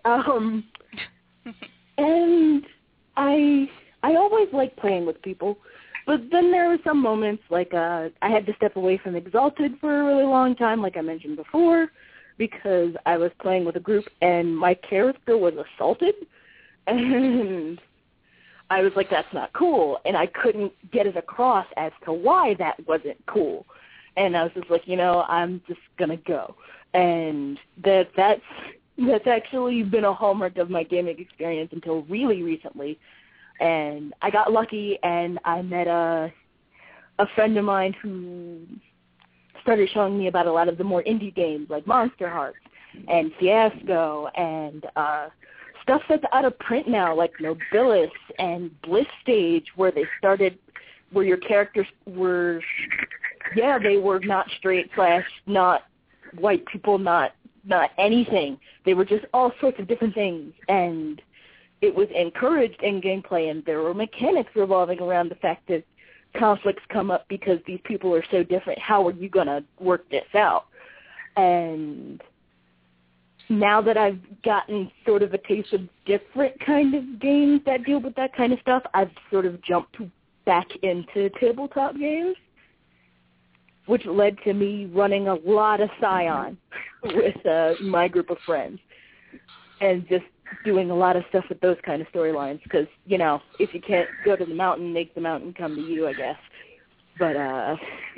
And I always liked playing with people. But then there were some moments, like I had to step away from Exalted for a really long time, like I mentioned before, because I was playing with a group and my character was assaulted. And I was like, that's not cool. And I couldn't get it across as to why that wasn't cool. And I was just like, I'm just going to go. And that's actually been a hallmark of my gaming experience until really recently. And I got lucky, and I met a friend of mine who started showing me about a lot of the more indie games like Monster Hearts and Fiasco and stuff that's out of print now, like Nobilis and Bliss Stage, where your characters were, they were not straight / not white people, not anything. They were just all sorts of different things, and it was encouraged in gameplay, and there were mechanics revolving around the fact that conflicts come up because these people are so different. How are you going to work this out? And now that I've gotten sort of a taste of different kind of games that deal with that kind of stuff, I've sort of jumped back into tabletop games, which led to me running a lot of Scion with my group of friends and just doing a lot of stuff with those kind of storylines because, if you can't go to the mountain, make the mountain come to you, I guess. But, I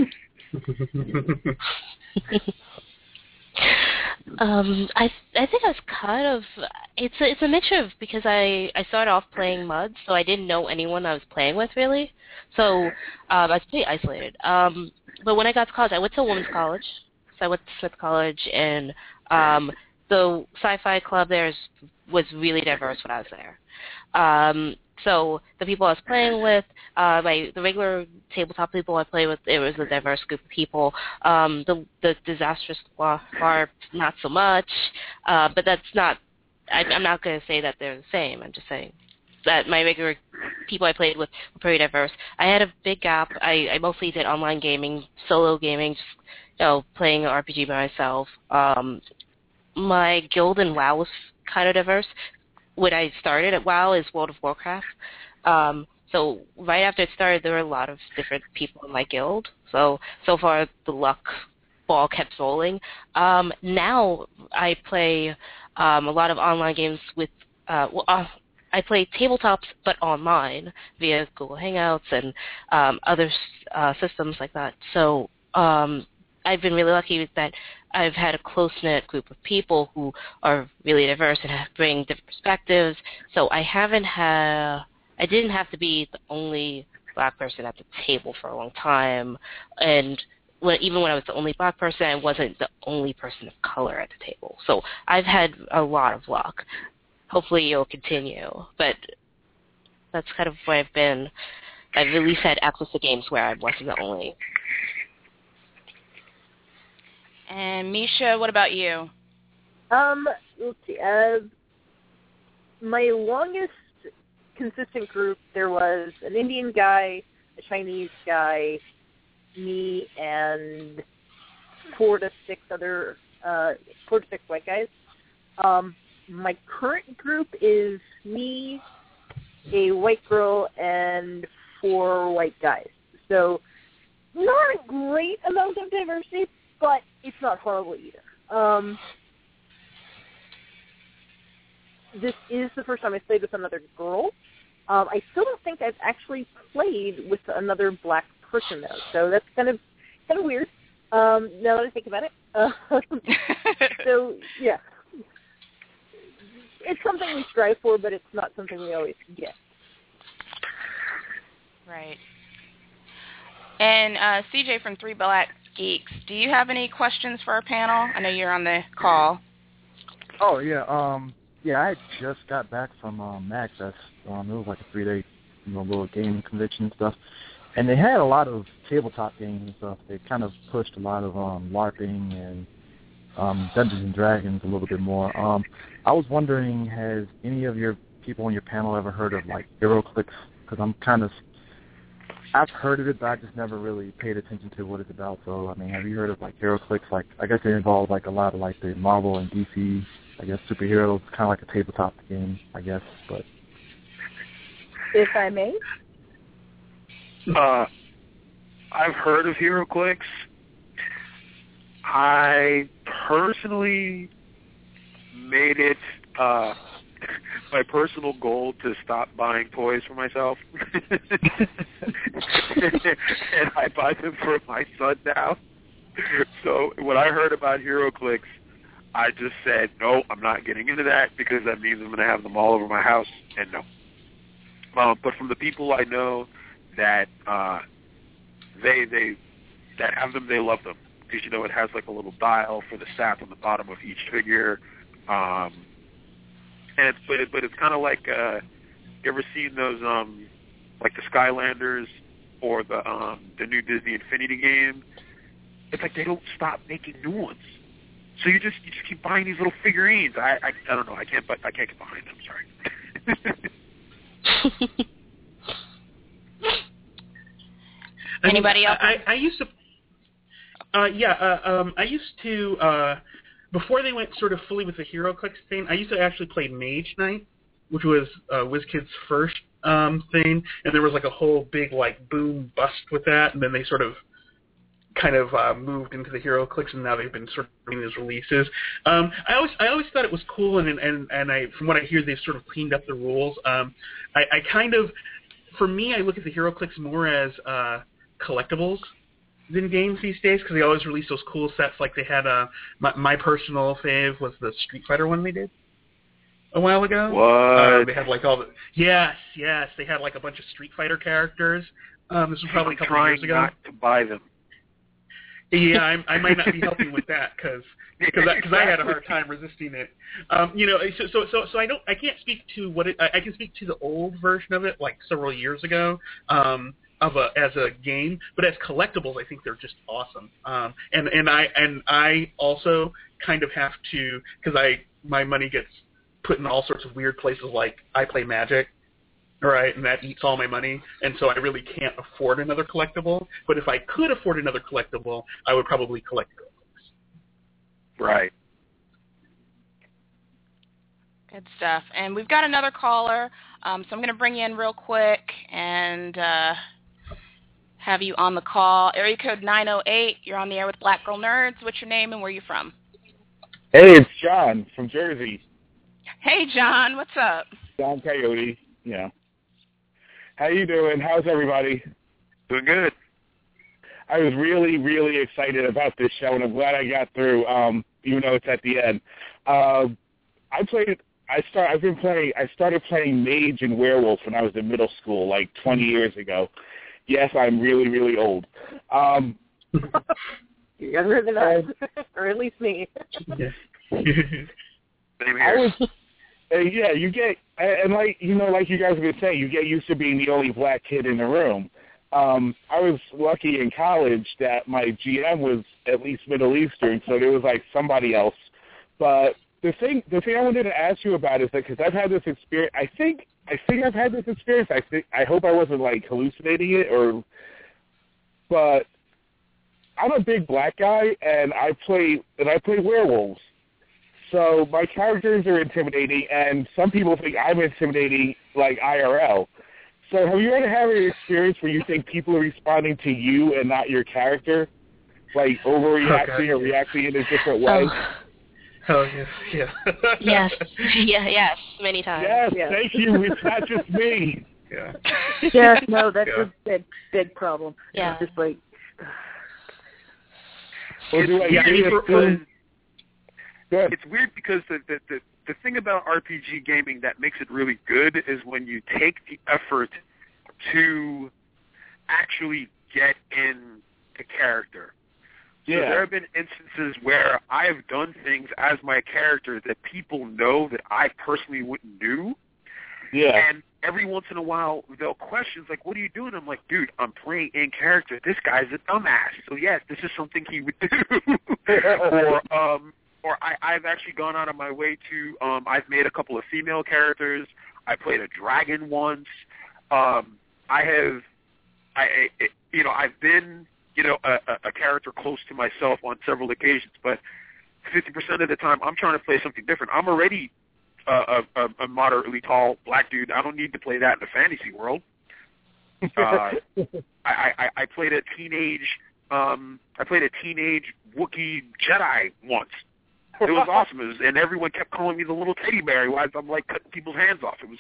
think I was kind of, it's a mixture of, because I started off playing MUD, so I didn't know anyone I was playing with, really. So I was pretty isolated. But when I got to college, I went to a women's college. So I went to Smith College, and the sci-fi club there was really diverse when I was there. So the people I was playing with, the regular tabletop people I played with, it was a diverse group of people. The Disastrous Bar, not so much. But that's not, I'm not going to say that they're the same. I'm just saying that my regular people I played with were pretty diverse. I had a big gap. I mostly did online gaming, solo gaming, just, playing RPG by myself. My guild in WoW was kind of diverse. When I started at WoW is World of Warcraft. So right after it started, there were a lot of different people in my guild. So far, the luck ball kept rolling. Now I play a lot of online games with I play tabletops, but online via Google Hangouts and other systems like that. So I've been really lucky that I've had a close-knit group of people who are really diverse and bring different perspectives. So I didn't have to be the only black person at the table for a long time. And even when I was the only black person, I wasn't the only person of color at the table. So I've had a lot of luck. Hopefully it'll continue. But that's kind of where I've been. I've at least had access to games where I wasn't the only And Misha, what about you? Let's see. My longest consistent group, there was an Indian guy, a Chinese guy, me, and 4 to 6 white guys. My current group is me, a white girl, and 4 white guys. So not a great amount of diversity, but it's not horrible either. This is the first time I've played with another girl. I still don't think I've actually played with another black person, though. So that's kind of weird, now that I think about it. So, yeah. It's something we strive for, but it's not something we always get. Right. And CJ from Three Black Geeks, do you have any questions for our panel? I know you're on the call. Oh, yeah. Yeah, I just got back from MagFest. It was like a 3-day, little gaming convention and stuff. And they had a lot of tabletop games and stuff. They kind of pushed a lot of LARPing and Dungeons and Dragons a little bit more. I was wondering, has any of your people on your panel ever heard of, like, HeroClix? Because I've heard of it, but I just never really paid attention to what it's about. So, I mean, have you heard of, like, HeroClix? Like, I guess it involves, like, a lot of, like, the Marvel and DC, I guess, superheroes, kind of like a tabletop game, I guess, but... If I may? I've heard of HeroClix. I personally made it my personal goal to stop buying toys for myself. And I buy them for my son now. So when I heard about HeroClix, I just said, no, I'm not getting into that because that means I'm going to have them all over my house, and no. But from the people I know that they have them, they love them because it has like a little dial for the sap on the bottom of each figure, and it's kind of like you ever seen those like the Skylanders or the new Disney Infinity game? It's like they don't stop making new ones. So you just keep buying these little figurines. I don't know. I can't get behind them. Sorry. Anybody else? I used to. I used to before they went sort of fully with the HeroClix thing. I used to actually play Mage Knight, which was WizKid's first thing, and there was like a whole big like boom bust with that, and then they sort of kind of moved into the HeroClix, and now they've been sort of doing these releases. I always thought it was cool, and I from what I hear, they've sort of cleaned up the rules. I kind of, for me, I look at the HeroClix more as collectibles than games these days, because they always release those cool sets. Like they had my personal fave was the Street Fighter one they did a while ago. What? They had like all the yes, they had like a bunch of Street Fighter characters. This was probably a couple of years ago. Not to buy them. Yeah, I might not be helping with that because I had a hard time resisting it. So I can't speak to what I can speak to the old version of it, like several years ago, as a game, but as collectibles, I think they're just awesome. And I also kind of have to, because my money gets put in all sorts of weird places, like I play Magic. Right, and that eats all my money, and so I really can't afford another collectible. But if I could afford another collectible, I would probably collect HeroClix. Right. Good stuff. And we've got another caller, so I'm going to bring you in real quick and have you on the call. Area code 908, you're on the air with Black Girl Nerds. What's your name and where are you from? Hey, it's John from Jersey. Hey, John, what's up? John Coyote, How you doing? How's everybody? Doing good. I was really, really excited about this show, and I'm glad I got through, even though it's at the end. I started playing Mage and Werewolf when I was in middle school, like 20 years ago. Yes, I'm really, really old. You're younger than us, or at least me. Same here. You get, and like you guys have been saying, you get used to being the only black kid in the room. I was lucky in college that my GM was at least Middle Eastern, so there was like somebody else. But the thing I wanted to ask you about is that because I've had this experience, I think I've had this experience. I hope I wasn't like hallucinating it, but I'm a big black guy and I play werewolves. So my characters are intimidating, and some people think I'm intimidating, like IRL. So have you ever had an experience where you think people are responding to you and not your character, like overreacting or reacting in a different way? Oh yes, yeah. Yes, many times. Yes, thank you. It's not just me. Yeah. Yes, no, that's a big problem. Yeah. It's just like. It's weird because the thing about RPG gaming that makes it really good is when you take the effort to actually get in the character. So there have been instances where I have done things as my character that people know that I personally wouldn't do. Yeah. And every once in a while, they'll question, like, what are you doing? I'm like, dude, I'm playing in character. This guy's a dumbass. So, yes, this is something he would do. Or I've actually gone out of my way to, I've made a couple of female characters. I played a dragon once. I've been, a character close to myself on several occasions, but 50% of the time I'm trying to play something different. I'm already a moderately tall black dude. I don't need to play that in a fantasy world. I played a teenage Wookiee Jedi once. It was awesome. And everyone kept calling me the little teddy bear while I'm like cutting people's hands off. It was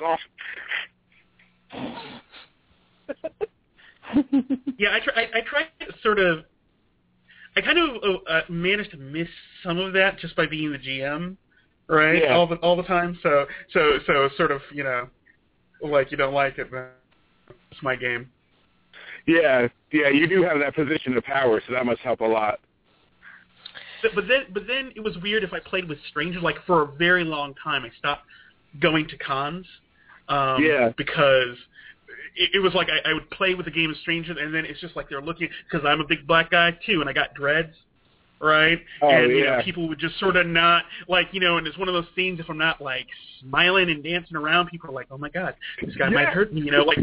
awesome. Yeah, I tried to sort of. I kind of managed to miss some of that just by being the GM, right? Yeah. All the time. So sort of, like you don't like it, man. It's my game. Yeah, you do have that position of power, so that must help a lot. But then it was weird if I played with strangers. Like for a very long time, I stopped going to cons. Because it was like I would play with a game of strangers, and then it's just like they're looking, because I'm a big black guy too, and I got dreads, right? And people would just sort of not like, and it's one of those things. If I'm not like smiling and dancing around, people are like, "Oh my God, this guy might hurt me," and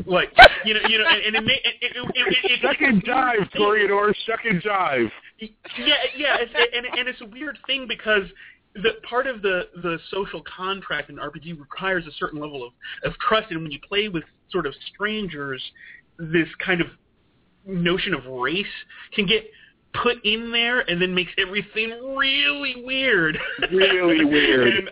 it shuck and jive, Toreador, shuck and jive. It's a weird thing because the part of the social contract in RPG requires a certain level of trust, and when you play with sort of strangers, this kind of notion of race can get put in there and then makes everything really weird. Really weird.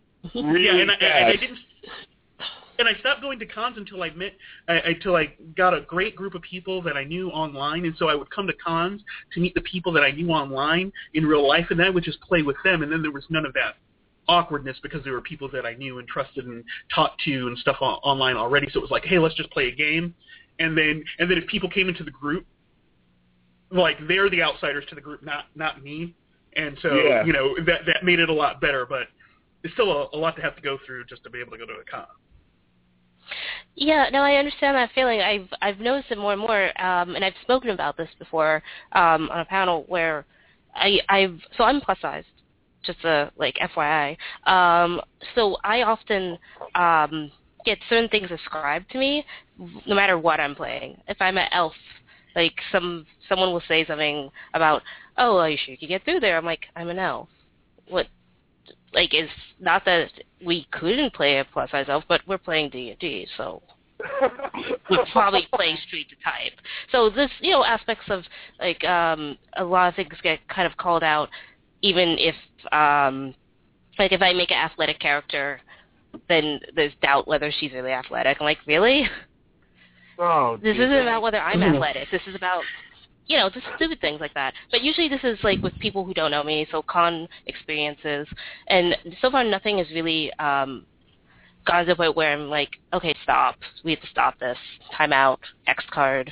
And I stopped going to cons until I got a great group of people that I knew online, and so I would come to cons to meet the people that I knew online in real life, and I would just play with them, and then there was none of that awkwardness because there were people that I knew and trusted and talked to and stuff online already. So it was like, hey, let's just play a game, and then if people came into the group, like they're the outsiders to the group, not me, and so that made it a lot better. But it's still a lot to have to go through just to be able to go to a con. Yeah, no, I understand that feeling. I've noticed it more and more, and I've spoken about this before on a panel where so I'm plus size, just like FYI. So I often get certain things ascribed to me, no matter what I'm playing. If I'm an elf, like someone will say something about, "Oh, are you sure you can get through there?" I'm like, "I'm an elf." What? Like, it's not that we couldn't play a plus-size elf, but we're playing D&D, so we'll probably play straight to type. So this, aspects of, like, a lot of things get kind of called out, even if, like, if I make an athletic character, then there's doubt whether she's really athletic. I'm like, really? Oh, this isn't about whether I'm athletic. This is about... just stupid things like that. But usually this is, like, with people who don't know me, so con experiences. And so far nothing has really gotten to the point where I'm like, okay, stop. We have to stop this. Time out. X card.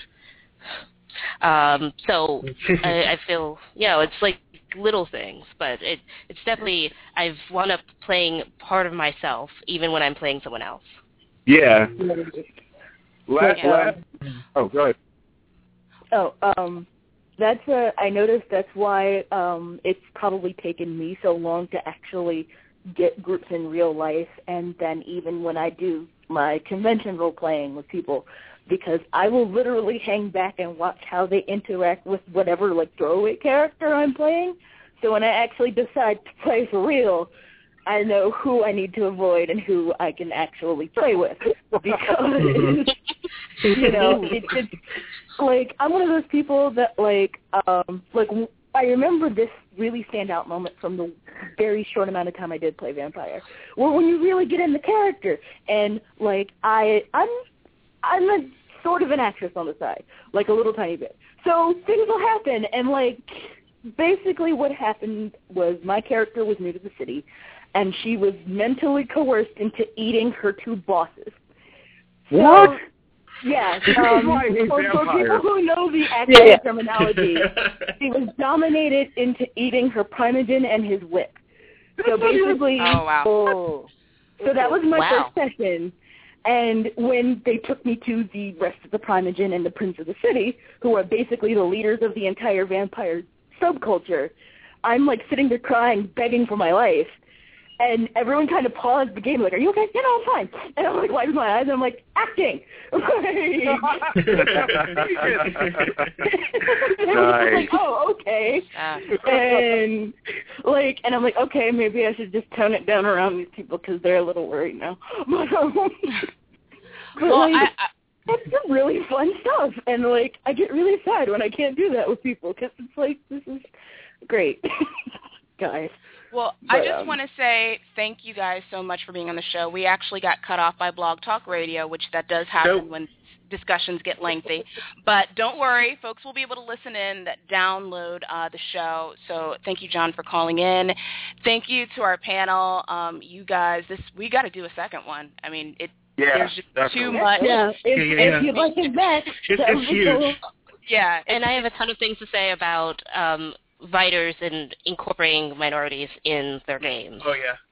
So I feel, it's like little things. But it's definitely, I've wound up playing part of myself, even when I'm playing someone else. Yeah. Oh, go ahead. I noticed that's why it's probably taken me so long to actually get groups in real life, and then even when I do my convention role-playing with people, because I will literally hang back and watch how they interact with whatever, like, throwaway character I'm playing. So when I actually decide to play for real, I know who I need to avoid and who I can actually play with. Because, you know, it's like, I'm one of those people that, like, I remember this really standout moment from the very short amount of time I did play Vampire, where when you really get in the character, and, like, I'm a sort of an actress on the side, like a little tiny bit. So things will happen, and, like, basically what happened was my character was new to the city, and she was mentally coerced into eating her two bosses. What? Yeah. For people who know the actual terminology, she was dominated into eating her Primogen and his whip. So basically, so that was my first session. And when they took me to the rest of the Primogen and the Prince of the City, who are basically the leaders of the entire vampire subculture, I'm like sitting there crying, begging for my life. And everyone kind of paused the game, like, are you okay? Yeah, no, I'm fine. And I'm like, wiping my eyes, and I'm like, acting. Nice. Like, oh, okay. And I'm like, okay, maybe I should just tone it down around these people because they're a little worried now. It's some really fun stuff, and like, I get really sad when I can't do that with people because it's like, this is great, guys. Well, I just want to say thank you guys so much for being on the show. We actually got cut off by Blog Talk Radio, which that does happen when discussions get lengthy. But don't worry, folks will be able to listen in, that download the show. So thank you, John, for calling in. Thank you to our panel. You guys, we got to do a second one. I mean, there's just too much. Yeah, if you'd like it back, it's huge. Yeah, and I have a ton of things to say about writers and incorporating minorities in their games. Oh yeah.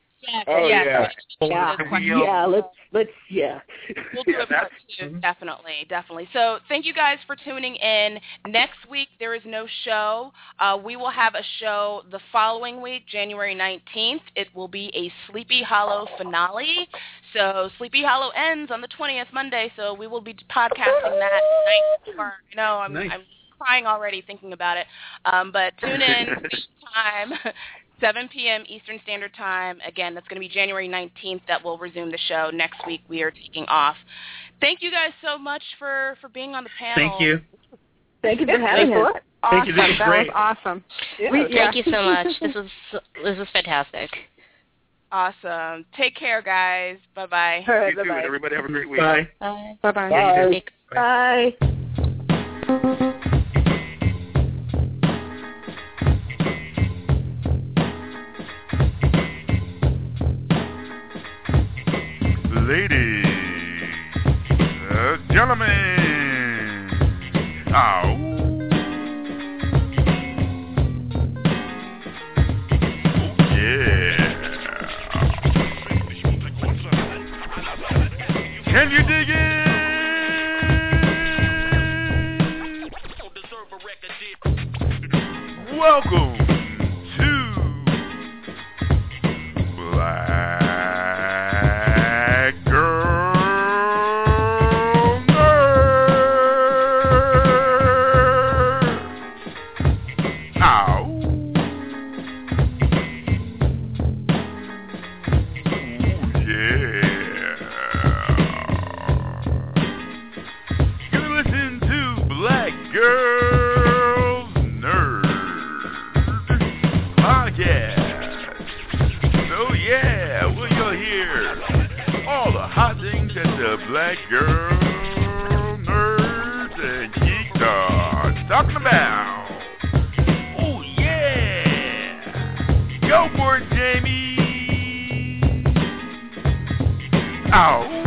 Let's We'll do it part two, definitely. So thank you guys for tuning in. Next week there is no show. We will have a show the following week, January 19th. It will be a Sleepy Hollow finale. So Sleepy Hollow ends on the 20th, Monday. So we will be podcasting that night. I'm crying already thinking about it. But tune in time. 7 p.m. Eastern Standard Time. Again, that's going to be January 19th that we'll resume the show. Next week we are taking off. Thank you guys so much for being on the panel. Thank you. Thank you for having us. Thank you. This is great. That was awesome. Thank you so much. This was fantastic. Awesome. Take care, guys. Bye-bye. All right, You too. Everybody have a great week. Bye. Bye. Bye. Bye. Ladies, gentlemen, can you dig it? Welcome to Black Girl Nerd. Ow. You listen to Black Girls Nerd Podcast. So yeah, well, you'll hear all the hot things that the Black Girl Nerds and Geeks are talking about. Oh yeah, go for it, Jamie. Ow.